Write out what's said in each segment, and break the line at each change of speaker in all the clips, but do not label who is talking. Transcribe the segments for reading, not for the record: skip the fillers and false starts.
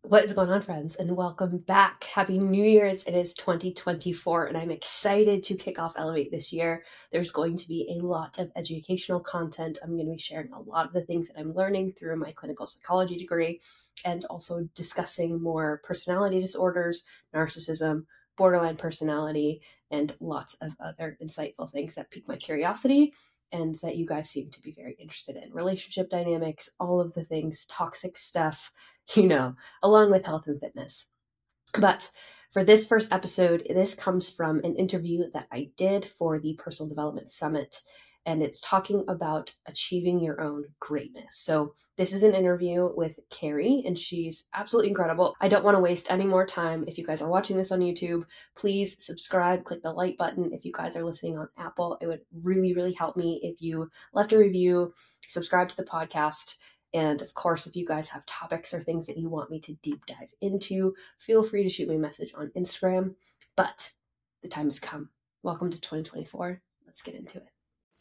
What is going on, friends? And welcome back. Happy New Year's. It is 2024, and I'm excited to kick off Elevate this year. There's going to be a lot of educational content. I'm going to be sharing a lot of the things that I'm learning through my clinical psychology degree, and also discussing more personality disorders, narcissism, borderline personality, and lots of other insightful things that pique my curiosity and that you guys seem to be very interested in. Relationship dynamics, all of the things, toxic stuff, along with health and fitness. But for this first episode, this comes from an interview that I did for the Personal Development Summit, and it's talking about achieving your own greatness. So this is an interview with Carrie, and she's absolutely incredible. I don't want to waste any more time. If you guys are watching this on YouTube, please subscribe, click the like button. If you guys are listening on Apple, it would really, really help me if you left a review, subscribe to the podcast. And of course, if you guys have topics or things that you want me to deep dive into, feel free to shoot me a message on Instagram. But the time has come. Welcome to 2024. Let's get into it.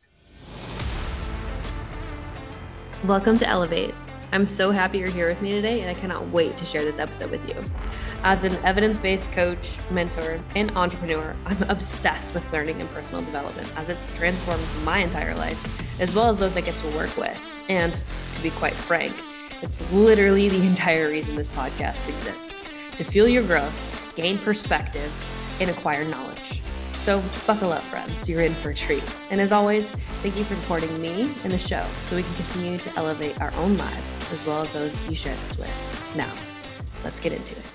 Welcome to Elevate. I'm so happy you're here with me today, and I cannot wait to share this episode with you. As an evidence-based coach, mentor, and entrepreneur, I'm obsessed with learning and personal development as it's transformed my entire life, as well as those I get to work with. And to be quite frank, it's literally the entire reason this podcast exists, to fuel your growth, gain perspective, and acquire knowledge. So buckle up, friends. You're in for a treat. And as always, thank you for supporting me and the show so we can continue to elevate our own lives as well as those you share this with. Now, let's get into it.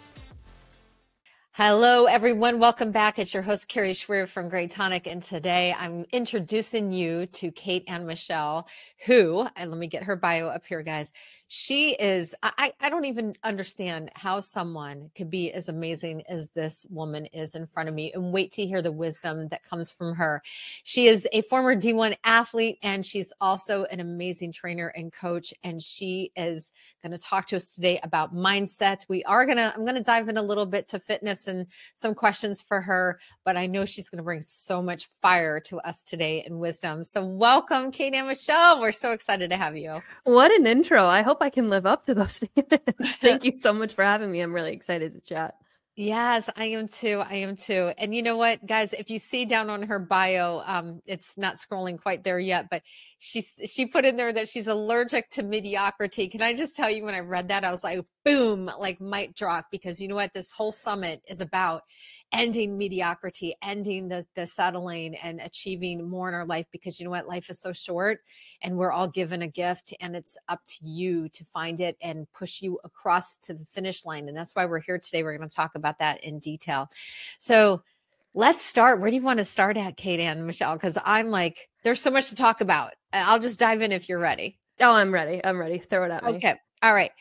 Hello, everyone. Welcome back. It's your host, Carrie Schwerer from Great Tonic. And today I'm introducing you to Kate Ann Michelle, who, and let me get her bio up here, guys. She is, I don't even understand how someone could be as amazing as this woman is in front of me, and wait to hear the wisdom that comes from her. She is a former D1 athlete, and she's also an amazing trainer and coach. And she is going to talk to us today about mindset. I'm going to dive in a little bit to fitness and some questions for her, but I know she's going to bring so much fire to us today and wisdom. So welcome, Kate and Michelle. We're so excited to have you.
What an intro. I hope I can live up to those statements. Thank you so much for having me. I'm really excited to chat.
Yes, I am too. I am too. And you know what, guys, if you see down on her bio, it's not scrolling quite there yet, but she put in there that she's allergic to mediocrity. Can I just tell you, when I read that, I was like, boom, like mic drop, because you know what, this whole summit is about ending mediocrity, ending the settling, and achieving more in our life, because you know what, life is so short and we're all given a gift, and it's up to you to find it and push you across to the finish line. And that's why we're here today. We're going to talk about that in detail. So let's start. Where do you want to start at, Kate Ann Michelle? Because I'm like, there's so much to talk about. I'll just dive in if you're ready.
Oh, I'm ready. I'm ready. Throw it at me.
Okay. All right.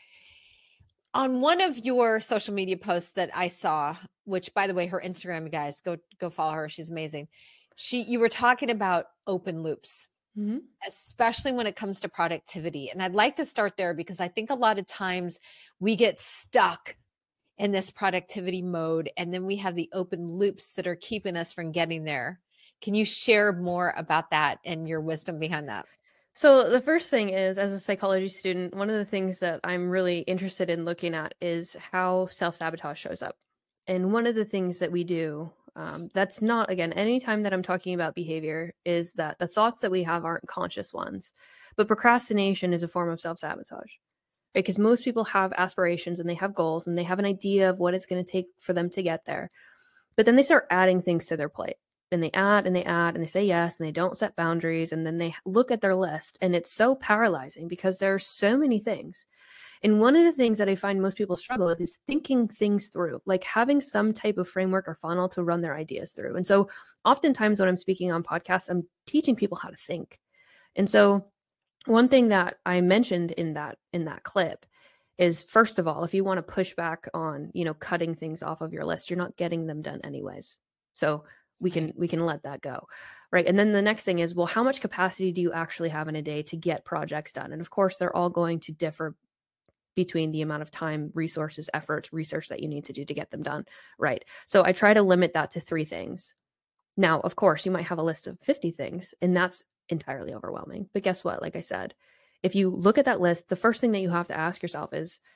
On one of your social media posts that I saw, which by the way, her Instagram, guys, go follow her. She's amazing. You were talking about open loops. Mm-hmm. Especially when it comes to productivity. And I'd like to start there, because I think a lot of times we get stuck in this productivity mode, and then we have the open loops that are keeping us from getting there. Can you share more about that and your wisdom behind that?
So the first thing is, as a psychology student, one of the things that I'm really interested in looking at is how self-sabotage shows up. And one of the things that we do, that's not, again, anytime that I'm talking about behavior, is that the thoughts that we have aren't conscious ones. But procrastination is a form of self-sabotage, right? Because most people have aspirations and they have goals and they have an idea of what it's going to take for them to get there. But then they start adding things to their plate. And they add and they add and they say yes and they don't set boundaries, and then they look at their list, and it's so paralyzing because there are so many things. And one of the things that I find most people struggle with is thinking things through, like having some type of framework or funnel to run their ideas through. And so oftentimes when I'm speaking on podcasts, I'm teaching people how to think. And so one thing that I mentioned in that clip is, first of all, if you want to push back on, cutting things off of your list, you're not getting them done anyways. So we can let that go, right? And then the next thing is, well, how much capacity do you actually have in a day to get projects done? And of course, they're all going to differ between the amount of time, resources, effort, research that you need to do to get them done, right? So I try to limit that to 3 things. Now, of course, you might have a list of 50 things, and that's entirely overwhelming. But guess what? Like I said, if you look at that list, the first thing that you have to ask yourself is,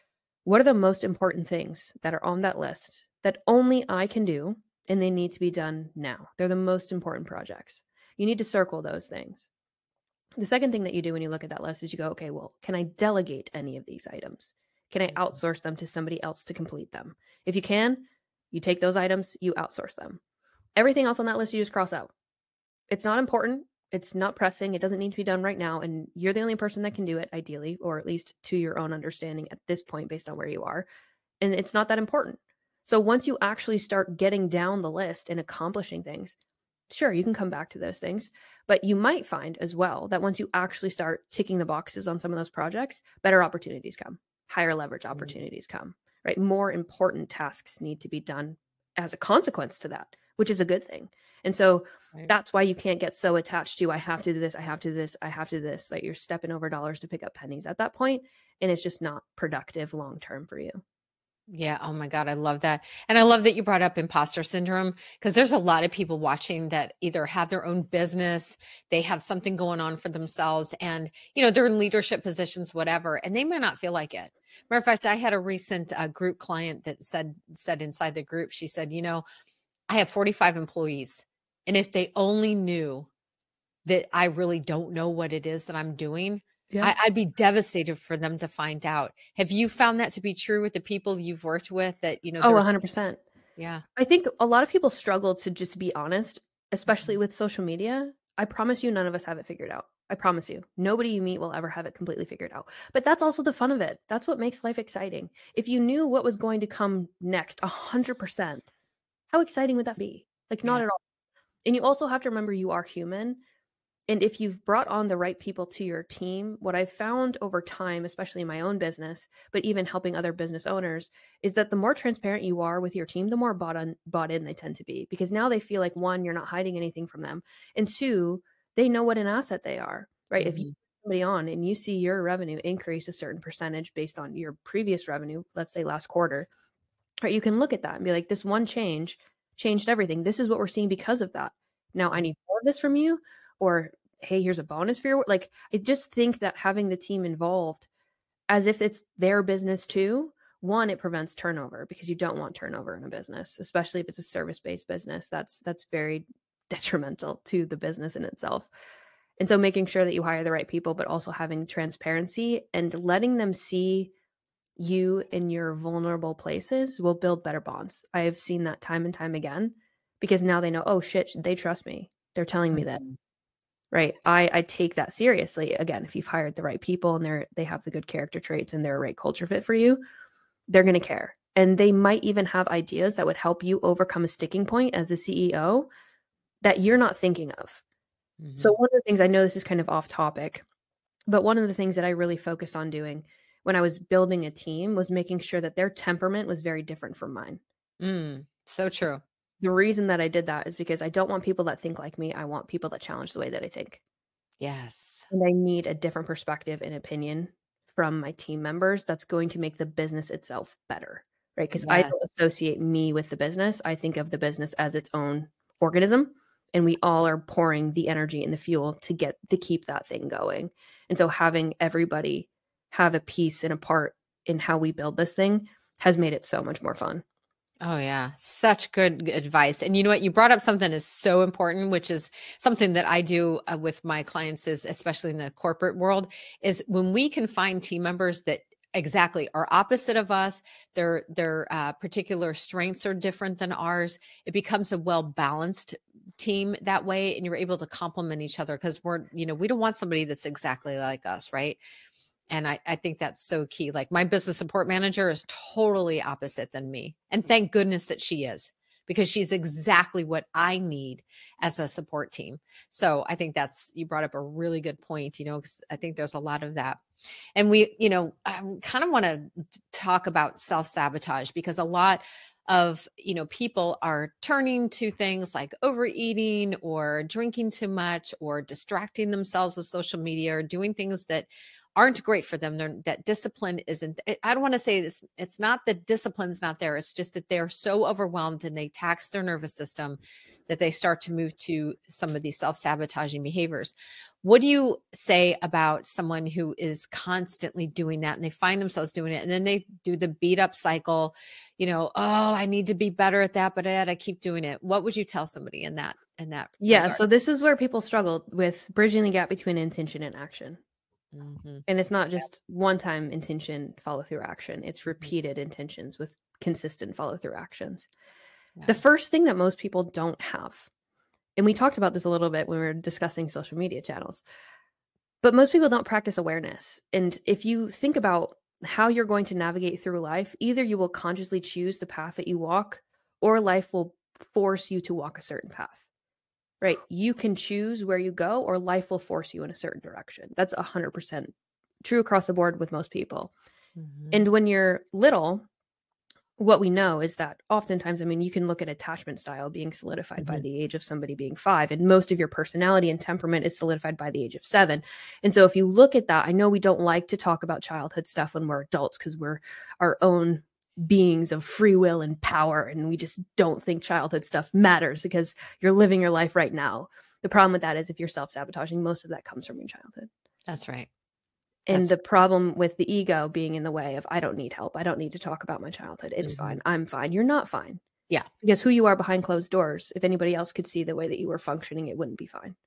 What are the most important things that are on that list that only I can do and they need to be done now? They're the most important projects. You need to circle those things. The second thing that you do when you look at that list is you go, okay, well, can I delegate any of these items? Can I outsource them to somebody else to complete them? If you can, you take those items, you outsource them. Everything else on that list, you just cross out. It's not important. It's not pressing. It doesn't need to be done right now. And you're the only person that can do it, ideally, or at least to your own understanding at this point, based on where you are. And it's not that important. So once you actually start getting down the list and accomplishing things, sure, you can come back to those things. But you might find as well that once you actually start ticking the boxes on some of those projects, better opportunities come, higher leverage opportunities come, right? More important tasks need to be done as a consequence to that, which is a good thing. And so
Right.
that's why you can't get so attached to, I have to do this, I have to do this, I have to do this. Like you're stepping over dollars to pick up pennies at that point, and it's just not productive long term for you.
Yeah. Oh my God. I love that. And I love that you brought up imposter syndrome because there's a lot of people watching that either have their own business, they have something going on for themselves, and, they're in leadership positions, whatever, and they may not feel like it. Matter of fact, I had a recent group client that said inside the group, she said, I have 45 employees. And if they only knew that I really don't know what it is that I'm doing,
Yeah.
I'd be devastated for them to find out. Have you found that to be true with the people you've worked with that,
Oh,
there's
100%.
yeah.
I think a lot of people struggle to just be honest, especially
Mhm.
with social media. I promise you, none of us have it figured out. I promise you. Nobody you meet will ever have it completely figured out. But that's also the fun of it. That's what makes life exciting. If you knew what was going to come next 100%, how exciting would that be? Like, not at
Yes.
all. And you also have to remember you are human. And if you've brought on the right people to your team, what I've found over time, especially in my own business, but even helping other business owners, is that the more transparent you are with your team, the more bought in they tend to be. Because now they feel like, one, you're not hiding anything from them, and two, they know what an asset they are, right? If you
Mhm.
put somebody on and you see your revenue increase a certain percentage based on your previous revenue, let's say last quarter, right? You can look at that and be like, this one change changed everything. This is what we're seeing because of that. Now I
Mhm.
need more of this from you, or hey, here's a bonus for your like. I just think that having the team involved as if it's their business too, one, it prevents turnover because you don't want turnover in a business, especially if it's a service-based business. That's very detrimental to the business in itself. And so making sure that you hire the right people, but also having transparency and letting them see you in your vulnerable places will build better bonds. I have seen that time and time again because now they know, oh shit, they trust me. They're telling me that.
Mhm.
Right. I take that seriously. Again, if you've hired the right people and they have the good character traits and they're a right culture fit for you, they're going to care. And they might even have ideas that would help you overcome a sticking point as a CEO that you're not thinking of. So
Mhm.
one of the things, I know this is kind of off topic, but one of the things that I really focused on doing when I was building a team was making sure that their temperament was very different from mine.
So true.
The reason that I did that is because I don't want people that think like me. I want people that challenge the way that I think.
Yes.
And I need a different perspective and opinion from my team members that's going to make the business itself better, right? Because I
Yes.
don't associate me with the business. I think of the business as its own organism, and we all are pouring the energy and the fuel to keep that thing going. And so having everybody have a piece and a part in how we build this thing has made it so much more fun.
Oh yeah, such good advice. And you know what? You brought up something is so important, which is something that I do with my clients, is especially in the corporate world, is when we can find team members that exactly are opposite of us, their particular strengths are different than ours. It becomes a well balanced team that way, and you're able to complement each other because we don't want somebody that's exactly like us, right? And I think that's so key. Like my business support manager is totally opposite than me. And thank goodness that she is, because she's exactly what I need as a support team. So I think you brought up a really good point, 'cause I think there's a lot of that. And I kind of want to talk about self sabotage because a lot of, people are turning to things like overeating or drinking too much or distracting themselves with social media or doing things that aren't great for them. That discipline isn't, I don't want to say this. It's not that discipline's not there. It's just that they're so overwhelmed and they tax their nervous system that they start to move to some of these self-sabotaging behaviors. What do you say about someone who is constantly doing that and they find themselves doing it and then they do the beat up cycle, oh, I need to be better at that, but I keep doing it. What would you tell somebody in that
Yeah,
regard?
so this is where people struggle with bridging the gap between intention and action.
Mhm.
And it's not just one-time intention follow through action. It's
Mhm.
repeated intentions with consistent follow through actions. The
Yeah.
first thing that most people don't have, and we talked about this a little bit when we were discussing social media channels, but most people don't practice awareness. And if you think about how you're going to navigate through life, either you will consciously choose the path that you walk, or life will force you to walk a certain path. Right? You can choose where you go, or life will force you in a certain direction. That's 100% true across the board with most people.
Mhm.
And when you're little, what we know is that oftentimes, I mean, you can look at attachment style being solidified by
Mhm.
the age of somebody being 5, and most of your personality and temperament is solidified by the age of 7. And so if you look at that, I know we don't like to talk about childhood stuff when we're adults because we're our own beings of free will and power, and we just don't think childhood stuff matters because you're living your life right now. The problem with that is if you're self-sabotaging, most of that comes from your childhood.
That's right.
And
That's
the problem with the ego being in the way of, I don't need help. I don't need to talk about my childhood. It's
Mhm.
fine. I'm fine. You're not fine.
Yeah.
Because who you are behind closed doors, if anybody else could see the way that you were functioning, it wouldn't be fine.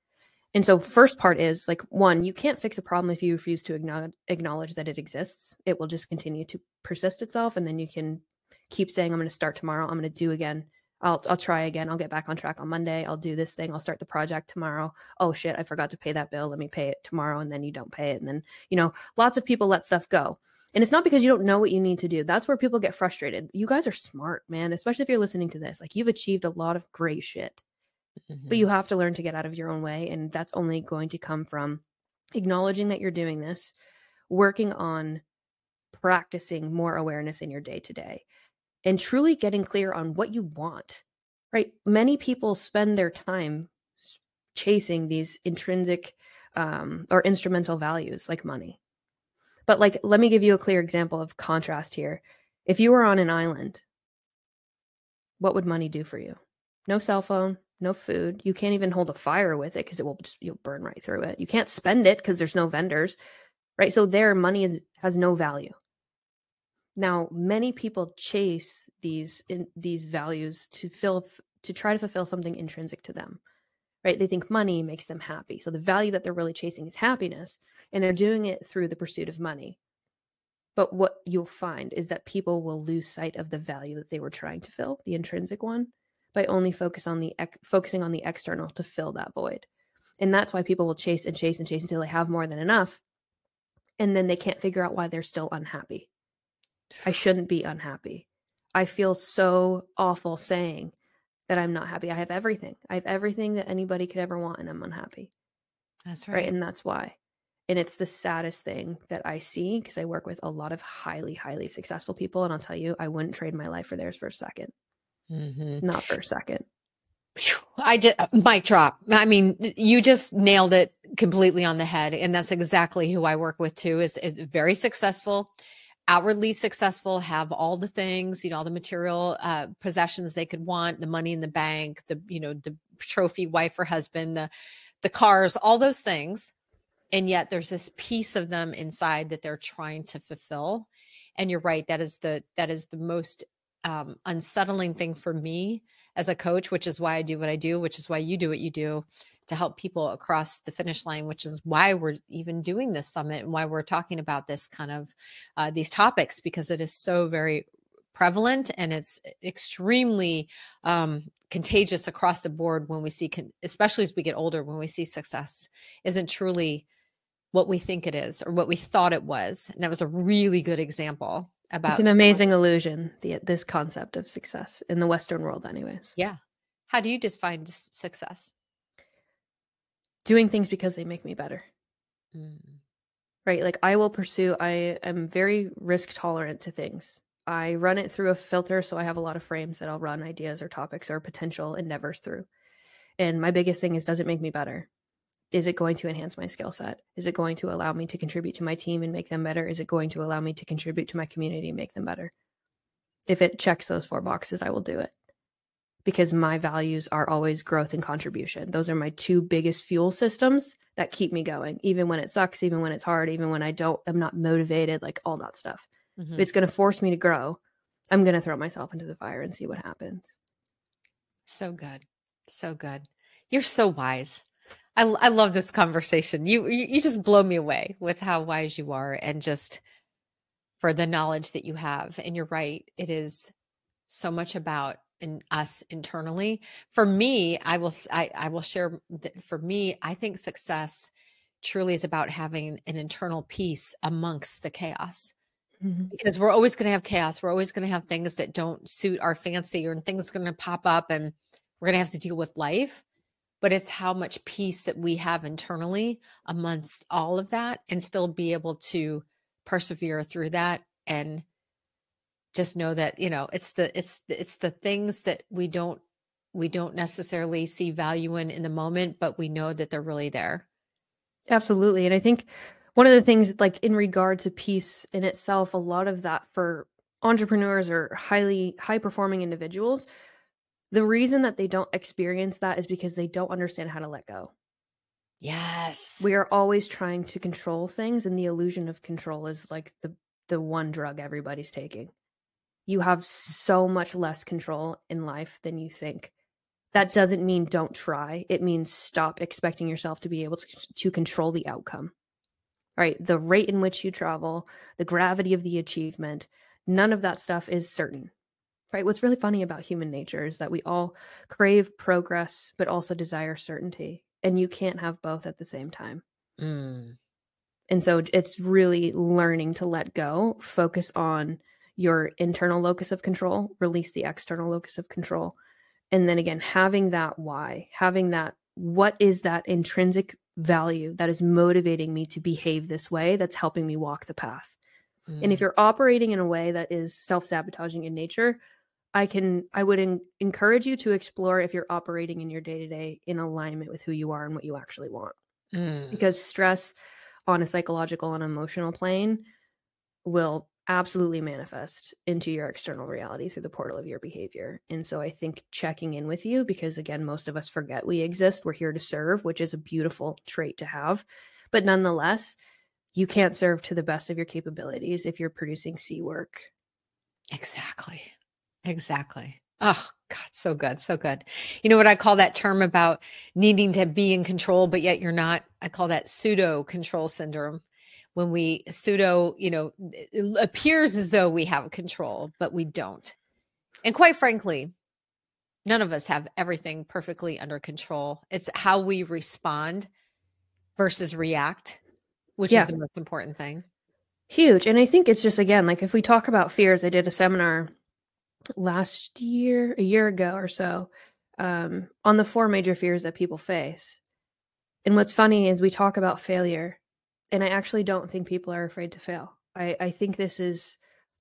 And so, first part is like, one, you can't fix a problem if you refuse to acknowledge that it exists. It will just continue to persist itself. And then you can keep saying, I'm going to start tomorrow. I'm going to do again. I'll try again. I'll get back on track on Monday. I'll do this thing. I'll start the project tomorrow. Oh shit, I forgot to pay that bill. Let me pay it tomorrow. And then you don't pay it. And then, lots of people let stuff go. And it's not because you don't know what you need to do. That's where people get frustrated. You guys are smart, man, especially if you're listening to this. Like, you've achieved a lot of great shit, but you
Mhm.
have to learn to get out of your own way. And that's only going to come from acknowledging that you're doing this, working on practicing more awareness in your day to day, and truly getting clear on what you want, right? Many people spend their time chasing these intrinsic or instrumental values like money. But, like, let me give you a clear example of contrast here. If you were on an island, what would money do for you? No cell phone, no food. You can't even hold a fire with it because you'll burn right through it. You can't spend it because there's no vendors, right? So their money has no value. Now, many people chase these values to try to fulfill something intrinsic to them, right? They think money makes them happy. So the value that they're really chasing is happiness, and they're doing it through the pursuit of money. But what you'll find is that people will lose sight of the value that they were trying to fill, the intrinsic one, by only focusing on the external to fill that void. And that's why people will chase and chase and chase until they have more than enough, and then they can't figure out why they're still unhappy. I shouldn't be unhappy. I feel so awful saying that I'm not happy. I have everything. I have everything that anybody could ever want, and I'm unhappy.
That's
Right.
right.
And that's why. And it's the saddest thing that I see because I work with a lot of highly, highly successful people. And I'll tell you, I wouldn't trade my life for theirs for a second.
Mhm.
Not for a second.
I did mic drop. I mean, you just nailed it completely on the head. And that's exactly who I work with too, is very successful, outwardly successful, have all the things, all the material possessions they could want, the money in the bank, the trophy wife or husband, the cars, all those things. And yet there's this piece of them inside that they're trying to fulfill. And you're right, that is the most unsettling thing for me as a coach, which is why I do what I do, which is why you do what you do, to help people across the finish line, which is why we're even doing this summit and why we're talking about this kind of these topics, because it is so very prevalent and it's extremely contagious across the board when we see, especially as we get older, when we see success isn't truly what we think it is or what we thought it was. And that was a really good example
It's
about
an amazing illusion, this concept of success in the Western world, anyways.
yeah. How do you define success?
Doing things because they make me better.
Mm.
Right? Like, I am very risk tolerant to things. I run it through a filter, so I have a lot of frames that I'll run ideas or topics or potential endeavors through. And my biggest thing is, does it make me better? Is it going to enhance my skill set? Is it going to allow me to contribute to my team and make them better? Is it going to allow me to contribute to my community and make them better? If it checks those 4 boxes, I will do it. because my values are always growth and contribution. Those are my two biggest fuel systems that keep me going, even when it sucks, even when it's hard, even when I'm not motivated, like all that stuff. If
Mhm.
it's going to force me to grow, I'm going to throw myself into the fire and see what happens.
So good. So good. You're so wise. I love this conversation. You just blow me away with how wise you are and just for the knowledge that you have. And you're right. It is so much about in us internally. For me, I will share that for me, I think success truly is about having an internal peace amongst the chaos.
Mhm.
Because we're always going to have chaos. We're always going to have things that don't suit our fancy or things going to pop up and we're going to have to deal with life. But it's how much peace that we have internally amongst all of that and still be able to persevere through that and just know that, it's the things that we don't necessarily see value in the moment, but we know that they're really there.
Absolutely. And I think one of the things, like in regard to peace in itself, a lot of that for entrepreneurs or high performing individuals, the reason that they don't experience that is because they don't understand how to let go.
Yes.
We are always trying to control things, and the illusion of control is like the one drug everybody's taking. You have so much less control in life than you think. That
That's right.
doesn't mean don't try. It means stop expecting yourself to be able to control the outcome. Right? The rate in which you travel, the gravity of the achievement, none of that stuff is certain. Right? What's really funny about human nature is that we all crave progress but also desire certainty, and you can't have both at the same time.
Mm,
And so it's really learning to let go, focus on your internal locus of control, release the external locus of control. And then again, having that why, having that, what is that intrinsic value that is motivating me to behave this way, that's helping me walk the path. And if
mm.
you're operating in a way that is self-sabotaging in nature, I would encourage you to explore if you're operating in your day-to-day in alignment with who you are and what you actually want.
Mm.
Because stress on a psychological and emotional plane will absolutely manifest into your external reality through the portal of your behavior. And so I think checking in with you, because again, most of us forget we exist. We're here to serve, which is a beautiful trait to have. But nonetheless, you can't serve to the best of your capabilities if you're producing C work.
Exactly. Exactly. Oh, God, so good, so good. You know what I call that term about needing to be in control, but yet you're not? I call that pseudo control syndrome. When we pseudo, it appears as though we have control, but we don't. And quite frankly, none of us have everything perfectly under control. It's how we respond versus react, which is
Yeah,
the most important thing.
huge. And I think it's just, again, like if we talk about fears, I did a seminar last year, a year ago or so, on the four major fears that people face. And what's funny is we talk about failure, and I actually don't think people are afraid to fail. I think this is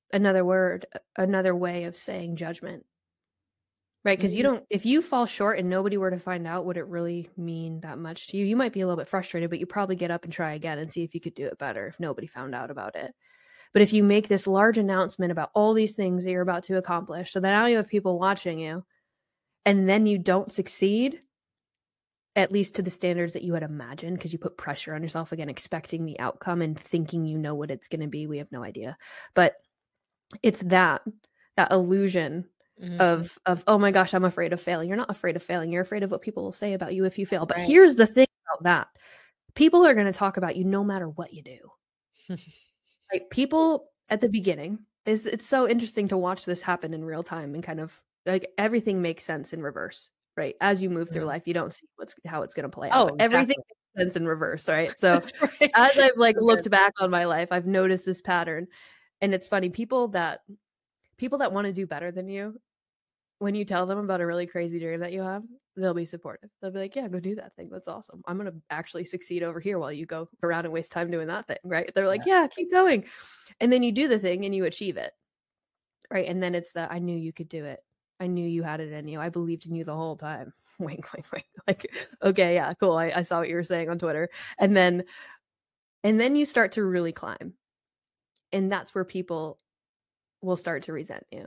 another way of saying judgment, right? Because you
Mhm.
don't, if you fall short and nobody were to find out, would it really mean that much to you? You might be a little bit frustrated, but you probably get up and try again and see if you could do it better if nobody found out about it. But if you make this large announcement about all these things that you're about to accomplish, so that now you have people watching you, and then you don't succeed, at least to the standards that you had imagined, because you put pressure on yourself, again, expecting the outcome and thinking you know what it's going to be. We have no idea. But it's that illusion
Mhm.
of oh my gosh, I'm afraid of failing. You're not afraid of failing. You're afraid of what people will say about you if you fail.
That's
But
right.
here's the thing about that. People are going to talk about you no matter what you do. Right? People at the beginning, is it's so interesting to watch this happen in real time and kind of like everything makes sense in reverse, right? As you move through
Mhm.
life, you don't see how it's going to play out,
Oh,
but everything
exactly.
makes sense in reverse, right? So
That's right.
as I've like
So good.
looked back on my life, I've noticed this pattern. And it's funny, people that want to do better than you, when you tell them about a really crazy dream that you have, they'll be supportive. They'll be like, "Yeah, go do that thing. That's awesome. I'm gonna actually succeed over here while you go around and waste time doing that thing." Right? They're like,
Yeah.
"Yeah, keep going." And then you do the thing and you achieve it. Right? And then it's the I knew you could do it. I knew you had it in you. I believed in you the whole time. Wink, wink, wink. Like, okay, yeah, cool. I saw what you were saying on Twitter. And then you start to really climb. And that's where people will start to resent you.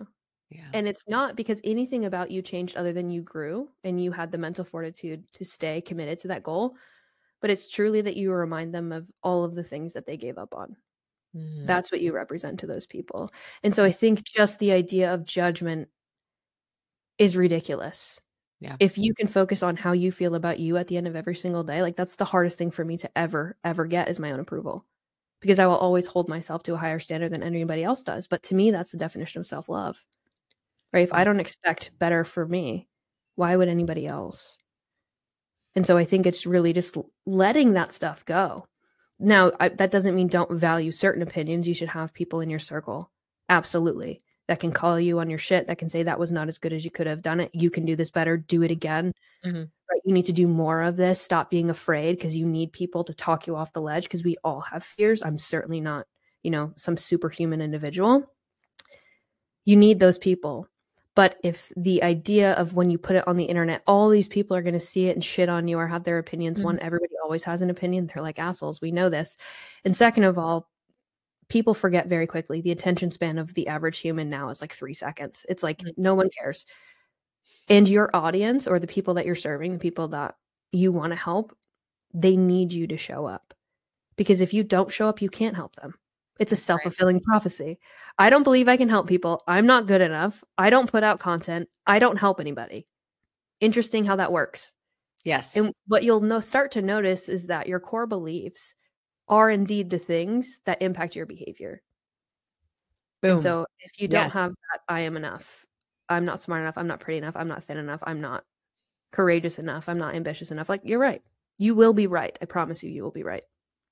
Yeah.
And it's not because anything about you changed other than you grew and you had the mental fortitude to stay committed to that goal, but it's truly that you remind them of all of the things that they gave up on.
Mhm.
That's what you represent to those people. And so I think just the idea of judgment is ridiculous.
Yeah.
If you can focus on how you feel about you at the end of every single day, like that's the hardest thing for me to ever get is my own approval. Because I will always hold myself to a higher standard than anybody else does. But to me, that's the definition of self-love. Right? If I
Yeah.
don't expect better for me, why would anybody else? And so I think it's really just letting that stuff go. Now, that doesn't mean don't value certain opinions. You should have people in your circle. Absolutely. That can call you on your shit, that can say that was not as good as you could have done it. You can do this better. Do it again.
Mhm.
Right? You need to do more of this. Stop being afraid because you need people to talk you off the ledge because we all have fears. I'm certainly not, some superhuman individual. You need those people. But if the idea of when you put it on the internet, all these people are going to see it and shit on you or have their opinions.
Mhm.
One, everybody always has an opinion. They're like assholes. We know this. And second of all, people forget very quickly. The attention span of the average human now is like 3 seconds. It's like
Mhm.
no one cares. And your audience or the people that you're serving, the people that you want to help, they need you to show up. Because if you don't show up, you can't help them. It's a
That's right.
self-fulfilling prophecy. I don't believe I can help people. I'm not good enough. I don't put out content. I don't help anybody. Interesting how that works.
Yes.
And what you'll start to notice is that your core beliefs are indeed the things that impact your behavior. And
Boom.
so if you don't
Yes.
have that, I am enough. I'm not smart enough. I'm not pretty enough. I'm not thin enough. I'm not courageous enough. I'm not ambitious enough. Like, you're right. You will be right. I promise you, you will be right.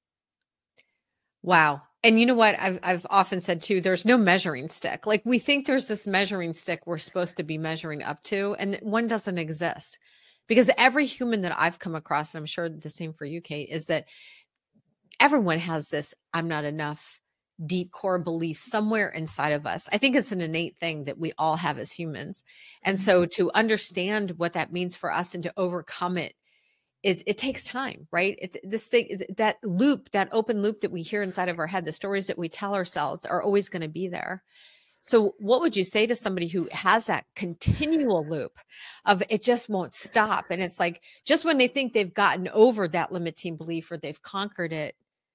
Wow. And you know what? I've often said too, there's no measuring stick. Like we think there's this measuring stick we're supposed to be measuring up to, and one doesn't exist. Because every human that I've come across, and I'm sure the same for you, Kate, is that everyone has this I'm not enough deep core belief somewhere inside of us. I think it's an innate thing that we all have as humans. And so to understand what that means for us and to overcome it, it takes time, right? This thing, that loop, that open loop that we hear inside of our head, the stories that we tell ourselves are always going to be there. So, what would you say to somebody who has that continual loop of it just won't stop? And it's like just when they think they've gotten over that limiting belief or they've conquered it,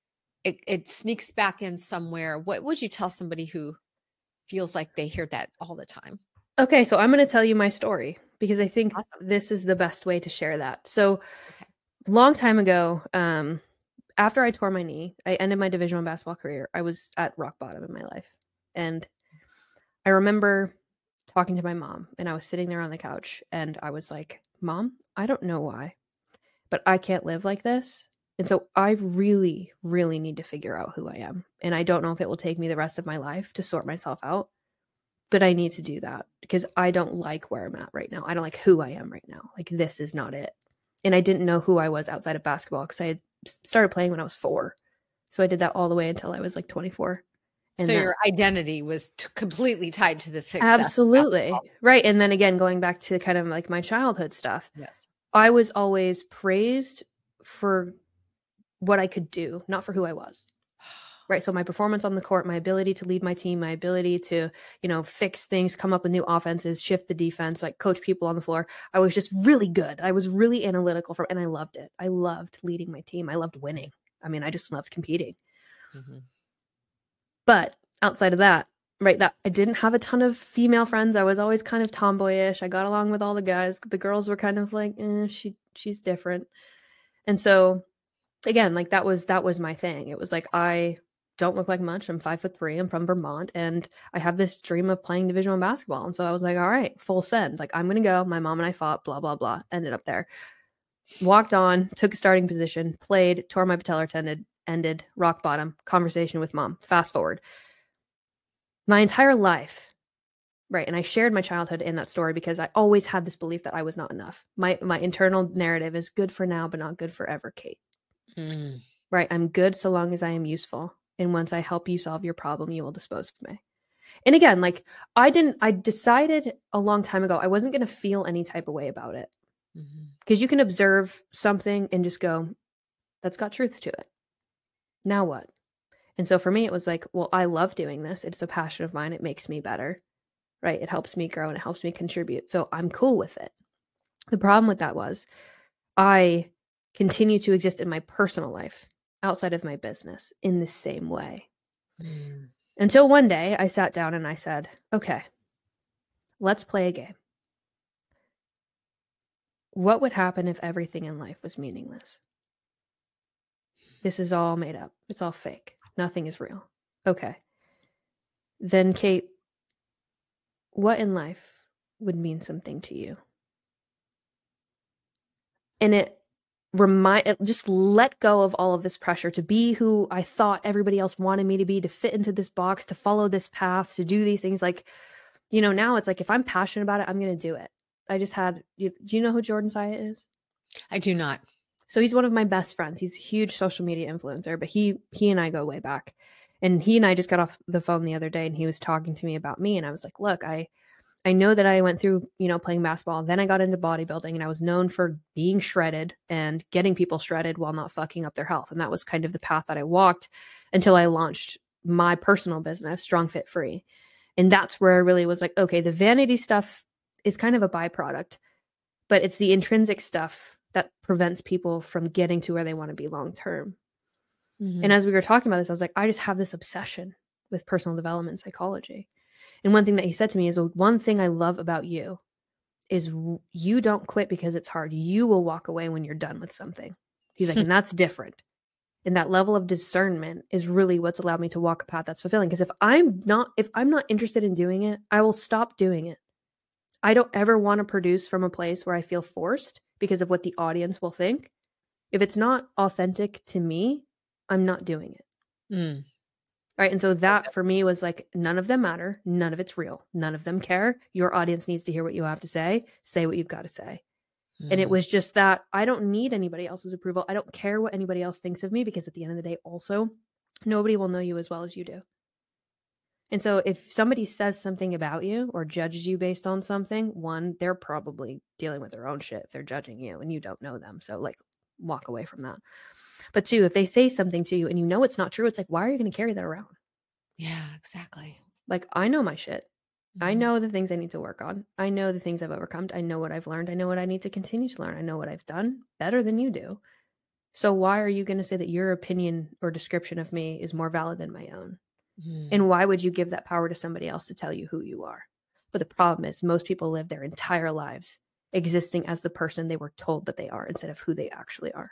it sneaks back in somewhere. What would you tell somebody who feels like they hear that all the time?
Okay, so I'm going to tell you my story because I think
Awesome.
this is the best way to share that. So,
Okay.
long time ago, after I tore my knee, I ended my Division 1 basketball career. I was at rock bottom in my life. And I remember talking to my mom, and I was sitting there on the couch, and I was like, "Mom, I don't know why, but I can't live like this. And so I really, really need to figure out who I am. And I don't know if it will take me the rest of my life to sort myself out, but I need to do that because I don't like where I'm at right now. I don't like who I am right now. Like, this is not it." And I didn't know who I was outside of basketball because I had started playing when I was 4. So I did that all the way until I was like 24.
So
And that
your identity was completely tied to the success of
absolutely.
basketball.
Right. And then again, going back to kind of like my childhood stuff,
Yes.
I was always praised for what I could do, not for who I was. Right. So my performance on the court, my ability to lead my team, my ability to, fix things, come up with new offenses, shift the defense, like coach people on the floor. I was just really good. I was really analytical and I loved it. I loved leading my team. I loved winning. I mean, I just loved competing.
Mhm.
But outside of that, right, that I didn't have a ton of female friends. I was always kind of tomboyish. I got along with all the guys. The girls were kind of like, she's different. And so again, like that was my thing. It was like I don't look like much. I'm 5'3". I'm from Vermont, and I have this dream of playing Division 1 basketball. And so I was like, all right, full send. Like, I'm gonna go. My mom and I fought. Blah blah blah. Ended up there. Walked on. Took a starting position. Played. Tore my patellar tendon. Ended. Rock bottom. Conversation with mom. Fast forward. My entire life. Right. And I shared my childhood in that story because I always had this belief that I was not enough. My internal narrative is good for now, but not good forever, Kate.
Mm.
Right? I'm good so long as I am useful. And once I help you solve your problem, you will dispose of me. And again, like I decided a long time ago, I wasn't going to feel any type of way about it.
Mhm.
Because you can observe something and just go, that's got truth to it. Now what? And so for me, it was like, well, I love doing this. It's a passion of mine. It makes me better. right? It helps me grow and it helps me contribute. So I'm cool with it. The problem with that was I continue to exist in my personal life outside of my business in the same way.
Mm.
Until one day I sat down and I said, okay, let's play a game. What would happen if everything in life was meaningless? This is all made up. It's all fake. Nothing is real. Okay. Then, Kate, what in life would mean something to you? And it just let go of all of this pressure to be who I thought everybody else wanted me to be, to fit into this box, to follow this path, to do these things. Like, now it's like, if I'm passionate about it, I'm going to do it. Do you know who Jordan Syatt is?
I do not.
So he's one of my best friends. He's a huge social media influencer, but he and I go way back. And he and I just got off the phone the other day and he was talking to me about me. And I was like, look, I know that I went through, playing basketball. Then I got into bodybuilding and I was known for being shredded and getting people shredded while not fucking up their health. And that was kind of the path that I walked until I launched my personal business, Strong Fit Free. And that's where I really was like, okay, the vanity stuff is kind of a byproduct, but it's the intrinsic stuff that prevents people from getting to where they want to be long term.
Mm-hmm.
And as we were talking about this, I was like, I just have this obsession with personal development and psychology. And one thing that he said to me is, one thing I love about you is you don't quit because it's hard. You will walk away when you're done with something. He's like, and that's different. And that level of discernment is really what's allowed me to walk a path that's fulfilling. Because if I'm not interested in doing it, I will stop doing it. I don't ever want to produce from a place where I feel forced because of what the audience will think. If it's not authentic to me, I'm not doing it.
Mm.
Right. And so that for me was like, none of them matter. None of it's real. None of them care. Your audience needs to hear what you have to say. Say what you've got to say. Mm. And it was just that I don't need anybody else's approval. I don't care what anybody else thinks of me, because at the end of the day, also, nobody will know you as well as you do. And so if somebody says something about you or judges you based on something, one, they're probably dealing with their own shit if they're judging you and you don't know them. So like, walk away from that. But two, if they say something to you and you know it's not true, it's like, why are you going to carry that around?
Yeah, exactly.
Like, I know my shit.
Mm-hmm.
I know the things I need to work on. I know the things I've overcome. I know what I've learned. I know what I need to continue to learn. I know what I've done better than you do. So why are you going to say that your opinion or description of me is more valid than my own? Mm. And why would you give that power to somebody else to tell you who you are? But the problem is most people live their entire lives existing as the person they were told that they are instead of who they actually are.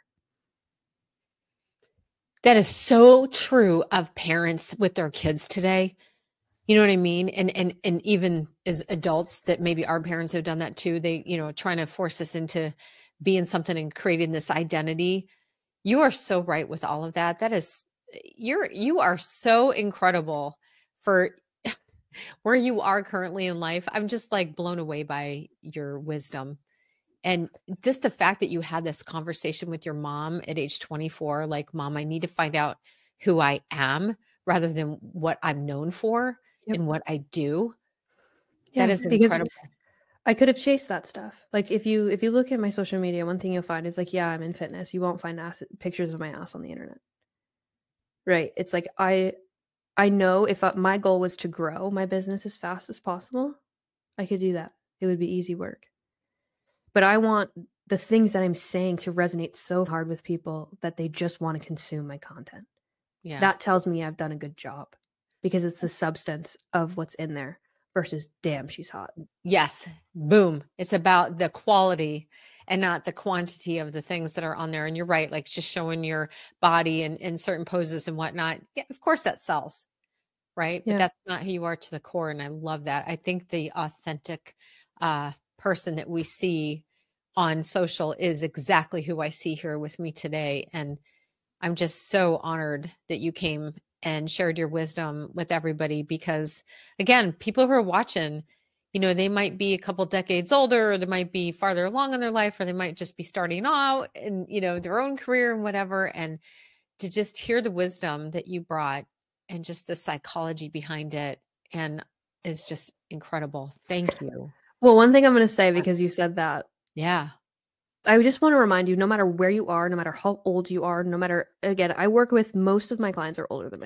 That is so true of parents with their kids today. You know what I mean? And even as adults that maybe our parents have done that too. They, trying to force us into being something and creating this identity. You are so right with all of that. That is, you are so incredible for where you are currently in life. I'm just like blown away by your wisdom. And just the fact that you had this conversation with your mom at age 24, like, Mom, I need to find out who I am rather than what I'm known for. Yep. And what I do.
Yeah,
that is incredible.
I could have chased that stuff. Like if you look at my social media, one thing you'll find is like, yeah, I'm in fitness. You won't find pictures of my ass on the internet. Right. It's like, I know if my goal was to grow my business as fast as possible, I could do that. It would be easy work. But I want the things that I'm saying to resonate so hard with people that they just want to consume my content. Yeah. That tells me I've done a good job, because it's the substance of what's in there versus damn, she's hot.
Yes. Boom. It's about the quality and not the quantity of the things that are on there. And you're right. Like just showing your body and in certain poses and whatnot. Yeah, of course that sells. Right. Yeah. But that's not who you are to the core. And I love that. I think the authentic person that we see on social is exactly who I see here with me today. And I'm just so honored that you came and shared your wisdom with everybody, because again, people who are watching, they might be a couple decades older, or they might be farther along in their life, or they might just be starting out in, their own career and whatever. And to just hear the wisdom that you brought and just the psychology behind it and is just incredible. Thank you.
Well, one thing I'm going to say, because you said that.
Yeah.
I just want to remind you, no matter where you are, no matter how old you are, no matter, again, I work with, most of my clients are older than me.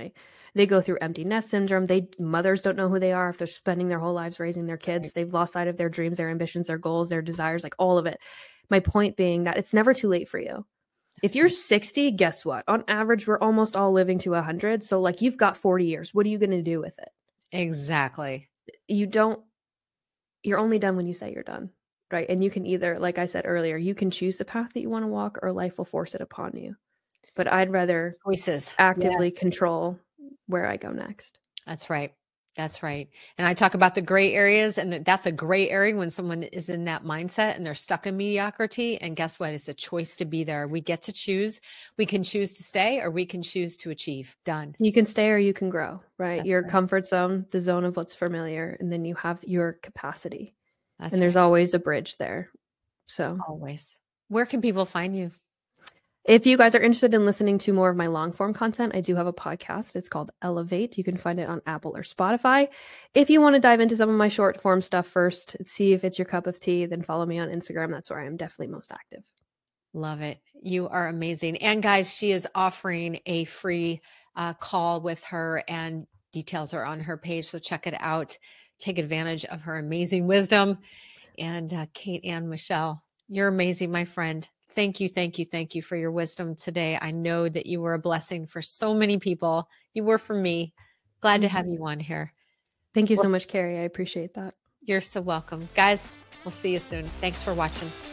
They go through empty nest syndrome. Mothers don't know who they are if they're spending their whole lives raising their kids.
Right.
They've lost sight of their dreams, their ambitions, their goals, their desires, like all of it. My point being that it's never too late for you. If you're 60, guess what? On average, we're almost all living to 100. So like you've got 40 years. What are you going to do with it?
Exactly.
You're only done when you say you're done, right? And you can either, like I said earlier, you can choose the path that you want to walk or life will force it upon you. But I'd rather
Choices.
actively
Yes.
control where I go next.
That's right. That's right. And I talk about the gray areas, and that's a gray area when someone is in that mindset and they're stuck in mediocrity. And guess what? It's a choice to be there. We get to choose. We can choose to stay or we can choose to achieve. Done.
You can stay or you can grow, right?
That's
Your
right.
comfort zone, the zone of what's familiar, and then you have your capacity.
That's
And there's
right.
always a bridge there. So
Always. Where can people find you?
if you guys are interested in listening to more of my long form content, I do have a podcast. It's called Elevate. You can find it on Apple or Spotify. If you want to dive into some of my short form stuff first, see if it's your cup of tea, then follow me on Instagram. That's where I am definitely most active.
Love it. You are amazing. And guys, she is offering a free call with her, and details are on her page. So check it out. Take advantage of her amazing wisdom. And Kate Ann Michelle, you're amazing, my friend. Thank you, thank you, thank you for your wisdom today. I know that you were a blessing for so many people. You were for me. Glad to have you on here.
Thank you so much, Carrie. I appreciate that.
You're so welcome. Guys, we'll see you soon. Thanks for watching.